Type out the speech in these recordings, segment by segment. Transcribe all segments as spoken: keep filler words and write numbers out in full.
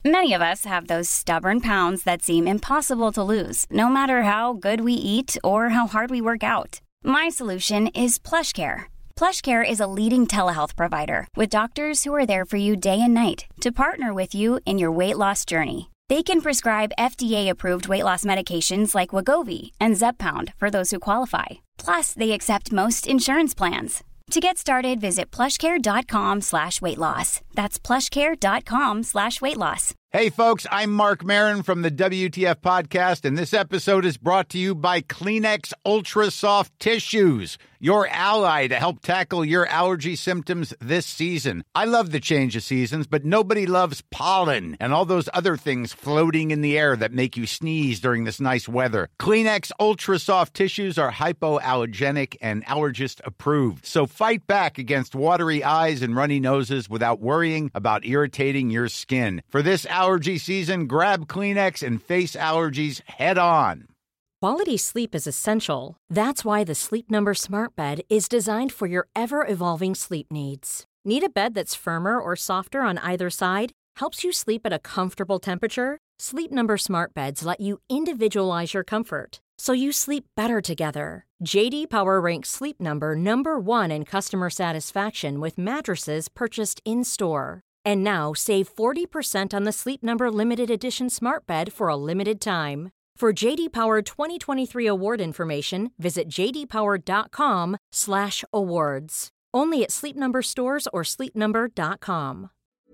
Many of us have those stubborn pounds that seem impossible to lose, no matter how good we eat or how hard we work out. My solution is PlushCare. PlushCare is a leading telehealth provider with doctors who are there for you day and night to partner with you in your weight loss journey. They can prescribe F D A-approved weight loss medications like Wegovy and Zepbound for those who qualify. Plus, they accept most insurance plans. To get started, visit plushcare.com slash weight loss. That's plushcare.com slash weight loss. Hey, folks, I'm Mark Maron from the W T F Podcast, and this episode is brought to you by Kleenex Ultra Soft Tissues, your ally to help tackle your allergy symptoms this season. I love the change of seasons, but nobody loves pollen and all those other things floating in the air that make you sneeze during this nice weather. Kleenex Ultra Soft Tissues are hypoallergenic and allergist approved, so fight back against watery eyes and runny noses without worrying about irritating your skin. For this allergy season, grab Kleenex and face allergies head on. Quality sleep is essential. That's why the Sleep Number Smart Bed is designed for your ever-evolving sleep needs. Need a bed that's firmer or softer on either side? Helps you sleep at a comfortable temperature? Sleep Number Smart Beds let you individualize your comfort, so you sleep better together. J D Power ranks Sleep Number number one in customer satisfaction with mattresses purchased in-store. And now, save forty percent on the Sleep Number Limited Edition Smart Bed for a limited time. For J D Power twenty twenty-three award information, visit jdpower.com slash awards. Only at Sleep Number stores or sleep number dot com.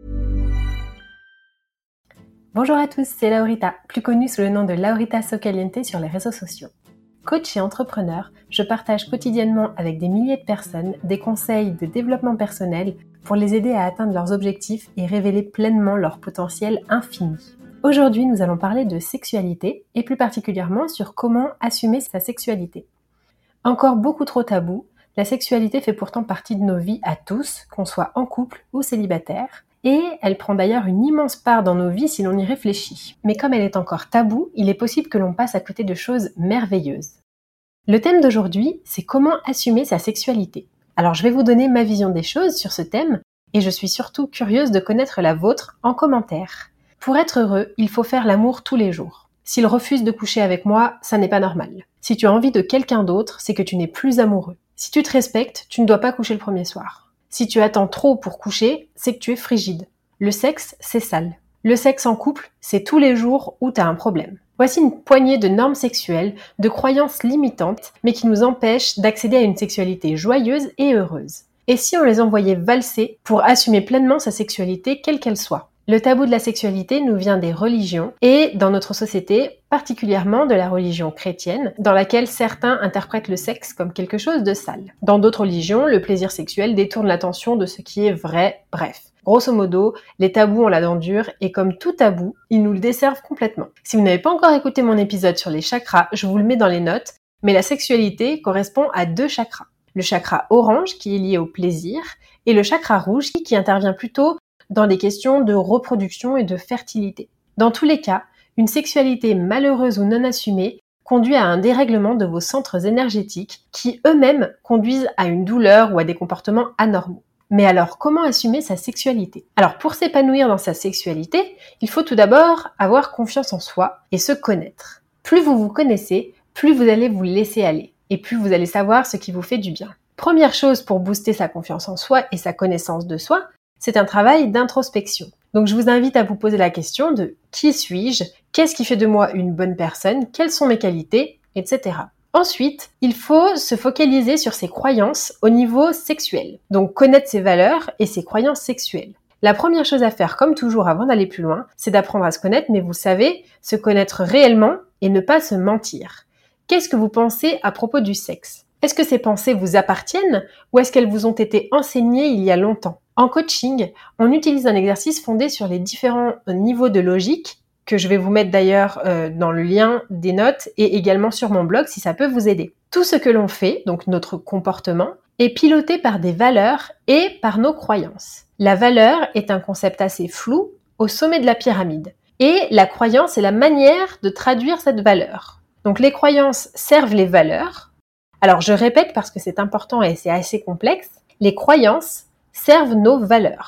Bonjour à tous, c'est Laurita, plus connue sous le nom de Laurita Socaliente sur les réseaux sociaux. Coach et entrepreneur, je partage quotidiennement avec des milliers de personnes des conseils de développement personnel pour les aider à atteindre leurs objectifs et révéler pleinement leur potentiel infini. Aujourd'hui, nous allons parler de sexualité et plus particulièrement sur comment assumer sa sexualité. Encore beaucoup trop tabou, la sexualité fait pourtant partie de nos vies à tous, qu'on soit en couple ou célibataire, et elle prend d'ailleurs une immense part dans nos vies si l'on y réfléchit. Mais comme elle est encore taboue, il est possible que l'on passe à côté de choses merveilleuses. Le thème d'aujourd'hui, c'est comment assumer sa sexualité. Alors je vais vous donner ma vision des choses sur ce thème, et je suis surtout curieuse de connaître la vôtre en commentaire. Pour être heureux, il faut faire l'amour tous les jours. S'il refuse de coucher avec moi, ça n'est pas normal. Si tu as envie de quelqu'un d'autre, c'est que tu n'es plus amoureux. Si tu te respectes, tu ne dois pas coucher le premier soir. Si tu attends trop pour coucher, c'est que tu es frigide. Le sexe, c'est sale. Le sexe en couple, c'est tous les jours où tu as un problème. Voici une poignée de normes sexuelles, de croyances limitantes, mais qui nous empêchent d'accéder à une sexualité joyeuse et heureuse. Et si on les envoyait valser pour assumer pleinement sa sexualité, quelle qu'elle soit ? Le tabou de la sexualité nous vient des religions et, dans notre société, particulièrement de la religion chrétienne, dans laquelle certains interprètent le sexe comme quelque chose de sale. Dans d'autres religions, le plaisir sexuel détourne l'attention de ce qui est vrai, bref. Grosso modo, les tabous ont la dent dure et comme tout tabou, ils nous le desservent complètement. Si vous n'avez pas encore écouté mon épisode sur les chakras, je vous le mets dans les notes, mais la sexualité correspond à deux chakras. Le chakra orange qui est lié au plaisir et le chakra rouge qui intervient plutôt dans des questions de reproduction et de fertilité. Dans tous les cas, une sexualité malheureuse ou non assumée conduit à un dérèglement de vos centres énergétiques qui eux-mêmes conduisent à une douleur ou à des comportements anormaux. Mais alors, comment assumer sa sexualité ? Alors, pour s'épanouir dans sa sexualité, il faut tout d'abord avoir confiance en soi et se connaître. Plus vous vous connaissez, plus vous allez vous laisser aller et plus vous allez savoir ce qui vous fait du bien. Première chose pour booster sa confiance en soi et sa connaissance de soi, c'est un travail d'introspection. Donc je vous invite à vous poser la question de qui suis-je ? Qu'est-ce qui fait de moi une bonne personne ? Quelles sont mes qualités ? Etc. Ensuite, il faut se focaliser sur ses croyances au niveau sexuel. Donc connaître ses valeurs et ses croyances sexuelles. La première chose à faire, comme toujours avant d'aller plus loin, c'est d'apprendre à se connaître, mais vous savez, se connaître réellement et ne pas se mentir. Qu'est-ce que vous pensez à propos du sexe ? Est-ce que ces pensées vous appartiennent ou est-ce qu'elles vous ont été enseignées il y a longtemps ? En coaching, on utilise un exercice fondé sur les différents niveaux de logique, que je vais vous mettre d'ailleurs euh, dans le lien des notes et également sur mon blog si ça peut vous aider. Tout ce que l'on fait, donc notre comportement, est piloté par des valeurs et par nos croyances. La valeur est un concept assez flou au sommet de la pyramide. Et la croyance est la manière de traduire cette valeur. Donc les croyances servent les valeurs. Alors je répète parce que c'est important et c'est assez complexe. Les croyances servent nos valeurs.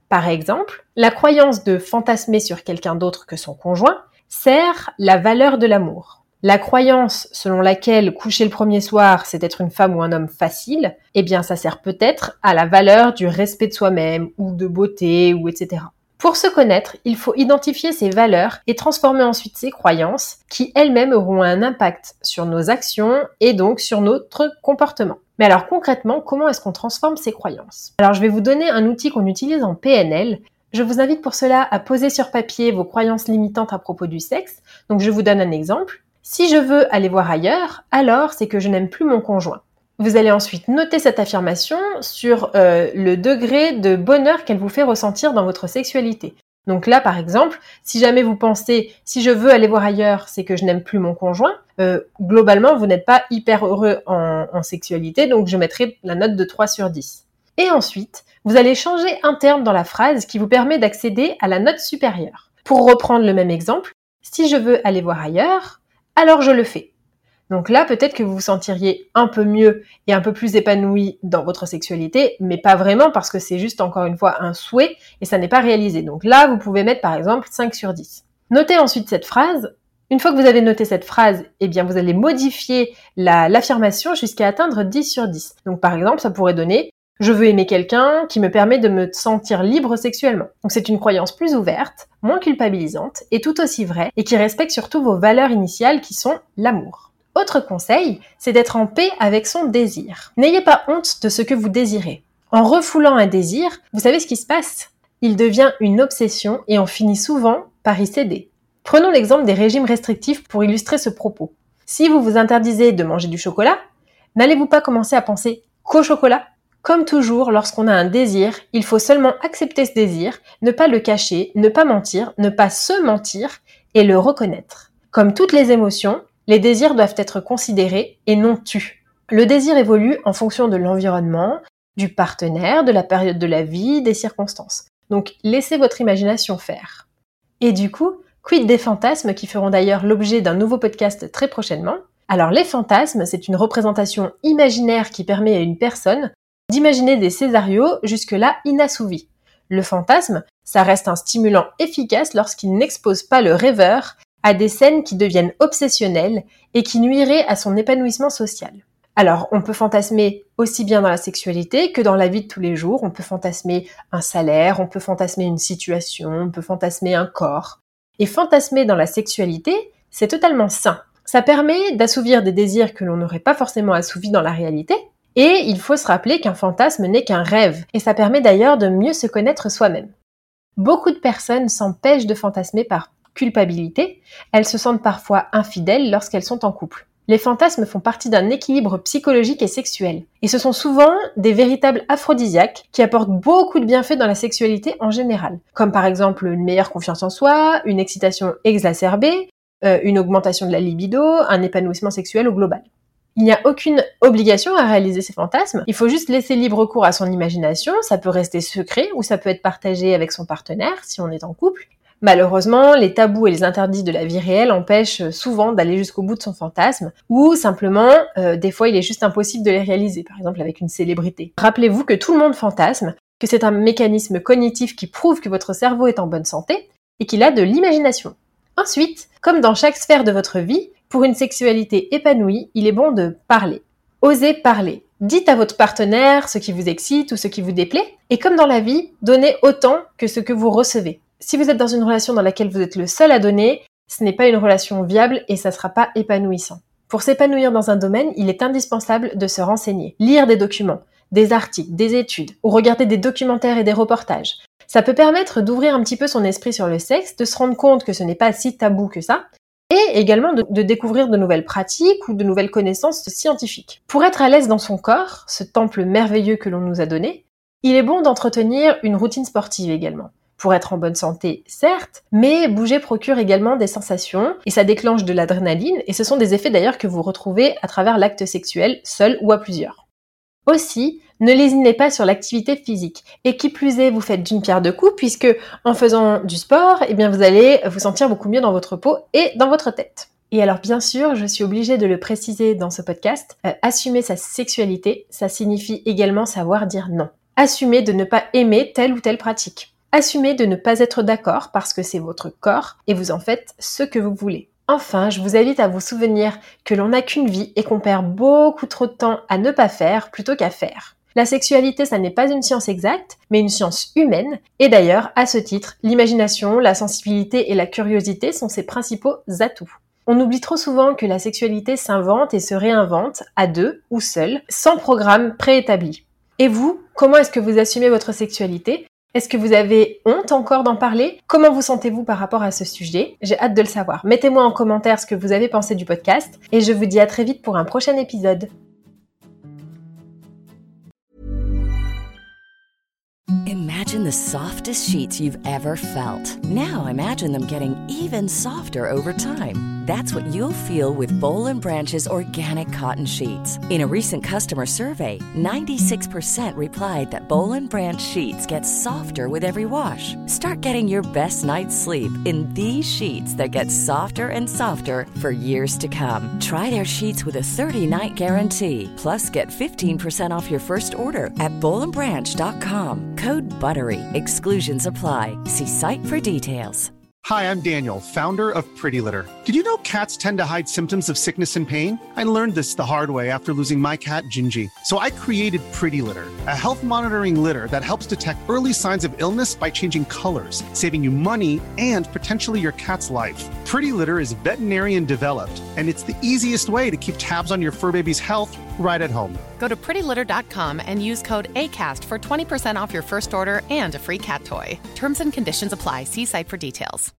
Par exemple, la croyance de fantasmer sur quelqu'un d'autre que son conjoint sert la valeur de l'amour. La croyance selon laquelle coucher le premier soir, c'est être une femme ou un homme facile, eh bien ça sert peut-être à la valeur du respect de soi-même, ou de beauté, ou et cetera. Pour se connaître, il faut identifier ces valeurs et transformer ensuite ces croyances qui elles-mêmes auront un impact sur nos actions et donc sur notre comportement. Mais alors concrètement, comment est-ce qu'on transforme ces croyances ? Alors je vais vous donner un outil qu'on utilise en P N L. Je vous invite pour cela à poser sur papier vos croyances limitantes à propos du sexe. Donc je vous donne un exemple. Si je veux aller voir ailleurs, alors c'est que je n'aime plus mon conjoint. Vous allez ensuite noter cette affirmation sur euh, le degré de bonheur qu'elle vous fait ressentir dans votre sexualité. Donc là, par exemple, si jamais vous pensez « si je veux aller voir ailleurs, c'est que je n'aime plus mon conjoint euh, », globalement, vous n'êtes pas hyper heureux en, en sexualité, donc je mettrai la note de trois sur dix. Et ensuite, vous allez changer un terme dans la phrase qui vous permet d'accéder à la note supérieure. Pour reprendre le même exemple, si je veux aller voir ailleurs, alors je le fais. Donc là, peut-être que vous vous sentiriez un peu mieux et un peu plus épanoui dans votre sexualité, mais pas vraiment parce que c'est juste encore une fois un souhait et ça n'est pas réalisé. Donc là, vous pouvez mettre par exemple cinq sur dix. Notez ensuite cette phrase. Une fois que vous avez noté cette phrase, eh bien vous allez modifier la, l'affirmation jusqu'à atteindre dix sur dix. Donc par exemple, ça pourrait donner « Je veux aimer quelqu'un qui me permet de me sentir libre sexuellement ». Donc c'est une croyance plus ouverte, moins culpabilisante et tout aussi vraie et qui respecte surtout vos valeurs initiales qui sont l'amour. Autre conseil, c'est d'être en paix avec son désir. N'ayez pas honte de ce que vous désirez. En refoulant un désir, vous savez ce qui se passe ? Il devient une obsession et on finit souvent par y céder. Prenons l'exemple des régimes restrictifs pour illustrer ce propos. Si vous vous interdisez de manger du chocolat, n'allez-vous pas commencer à penser qu'au chocolat ? Comme toujours, lorsqu'on a un désir, il faut seulement accepter ce désir, ne pas le cacher, ne pas mentir, ne pas se mentir et le reconnaître. Comme toutes les émotions, les désirs doivent être considérés et non tus. Le désir évolue en fonction de l'environnement, du partenaire, de la période de la vie, des circonstances. Donc, laissez votre imagination faire. Et du coup, quid des fantasmes qui feront d'ailleurs l'objet d'un nouveau podcast très prochainement ? Alors, les fantasmes, c'est une représentation imaginaire qui permet à une personne d'imaginer des scénarios jusque-là inassouvis. Le fantasme, ça reste un stimulant efficace lorsqu'il n'expose pas le rêveur à des scènes qui deviennent obsessionnelles et qui nuiraient à son épanouissement social. Alors, on peut fantasmer aussi bien dans la sexualité que dans la vie de tous les jours. On peut fantasmer un salaire, on peut fantasmer une situation, on peut fantasmer un corps. Et fantasmer dans la sexualité, c'est totalement sain. Ça permet d'assouvir des désirs que l'on n'aurait pas forcément assouvis dans la réalité. Et il faut se rappeler qu'un fantasme n'est qu'un rêve. Et ça permet d'ailleurs de mieux se connaître soi-même. Beaucoup de personnes s'empêchent de fantasmer par culpabilité, elles se sentent parfois infidèles lorsqu'elles sont en couple. Les fantasmes font partie d'un équilibre psychologique et sexuel. Et ce sont souvent des véritables aphrodisiaques qui apportent beaucoup de bienfaits dans la sexualité en général. Comme par exemple une meilleure confiance en soi, une excitation exacerbée, euh, une augmentation de la libido, un épanouissement sexuel au global. Il n'y a aucune obligation à réaliser ces fantasmes, il faut juste laisser libre cours à son imagination, ça peut rester secret ou ça peut être partagé avec son partenaire si on est en couple. Malheureusement, les tabous et les interdits de la vie réelle empêchent souvent d'aller jusqu'au bout de son fantasme, ou simplement, euh, des fois, il est juste impossible de les réaliser, par exemple avec une célébrité. Rappelez-vous que tout le monde fantasme, que c'est un mécanisme cognitif qui prouve que votre cerveau est en bonne santé, et qu'il a de l'imagination. Ensuite, comme dans chaque sphère de votre vie, pour une sexualité épanouie, il est bon de parler. Osez parler. Dites à votre partenaire ce qui vous excite ou ce qui vous déplaît, et comme dans la vie, donnez autant que ce que vous recevez. Si vous êtes dans une relation dans laquelle vous êtes le seul à donner, ce n'est pas une relation viable et ça ne sera pas épanouissant. Pour s'épanouir dans un domaine, il est indispensable de se renseigner, lire des documents, des articles, des études, ou regarder des documentaires et des reportages. Ça peut permettre d'ouvrir un petit peu son esprit sur le sexe, de se rendre compte que ce n'est pas si tabou que ça, et également de, de découvrir de nouvelles pratiques ou de nouvelles connaissances scientifiques. Pour être à l'aise dans son corps, ce temple merveilleux que l'on nous a donné, il est bon d'entretenir une routine sportive également. Pour être en bonne santé, certes, mais bouger procure également des sensations et ça déclenche de l'adrénaline et ce sont des effets d'ailleurs que vous retrouvez à travers l'acte sexuel, seul ou à plusieurs. Aussi, ne lésinez pas sur l'activité physique et qui plus est, vous faites d'une pierre deux coups puisque en faisant du sport, eh bien vous allez vous sentir beaucoup mieux dans votre peau et dans votre tête. Et alors bien sûr, je suis obligée de le préciser dans ce podcast, euh, assumer sa sexualité, ça signifie également savoir dire non. Assumer de ne pas aimer telle ou telle pratique. Assumez de ne pas être d'accord parce que c'est votre corps et vous en faites ce que vous voulez. Enfin, je vous invite à vous souvenir que l'on n'a qu'une vie et qu'on perd beaucoup trop de temps à ne pas faire plutôt qu'à faire. La sexualité, ça n'est pas une science exacte, mais une science humaine. Et d'ailleurs, à ce titre, l'imagination, la sensibilité et la curiosité sont ses principaux atouts. On oublie trop souvent que la sexualité s'invente et se réinvente à deux ou seul, sans programme préétabli. Et vous, comment est-ce que vous assumez votre sexualité ? Est-ce que vous avez honte encore d'en parler ? Comment vous sentez-vous par rapport à ce sujet ? J'ai hâte de le savoir. Mettez-moi en commentaire ce que vous avez pensé du podcast et je vous dis à très vite pour un prochain épisode. Imagine the softest sheets you've ever felt. Now imagine them getting even softer over time. That's what you'll feel with Boll and Branch's organic cotton sheets. In a recent customer survey, ninety-six percent replied that Boll and Branch sheets get softer with every wash. Start getting your best night's sleep in these sheets that get softer and softer for years to come. Try their sheets with a thirty-night guarantee. Plus, get fifteen percent off your first order at boll and branch dot com. Code BUTTERY. Exclusions apply. See site for details. Hi, I'm Daniel, founder of Pretty Litter. Did you know cats tend to hide symptoms of sickness and pain? I learned this the hard way after losing my cat, Gingy. So I created Pretty Litter, a health monitoring litter that helps detect early signs of illness by changing colors, saving you money and potentially your cat's life. Pretty Litter is veterinarian developed, and it's the easiest way to keep tabs on your fur baby's health right at home. Go to pretty litter dot com and use code ACAST for twenty percent off your first order and a free cat toy. Terms and conditions apply. See site for details.